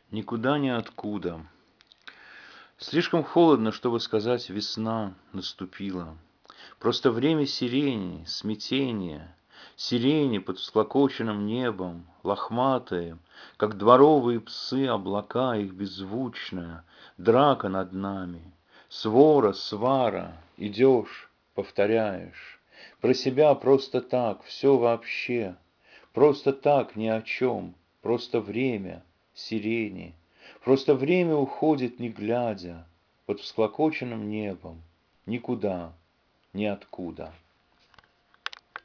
Никуда, ниоткуда. Слишком холодно, чтобы сказать, весна наступила. Просто время сирени, смятения, сирени под всклокоченным небом, лохматые, как дворовые псы, облака их беззвучная, драка над нами, свора, свара, идешь, повторяешь, про себя просто так, все вообще, просто так, ни о чем, просто время, сирени, просто время уходит, не глядя, под всклокоченным небом, никуда, ниоткуда.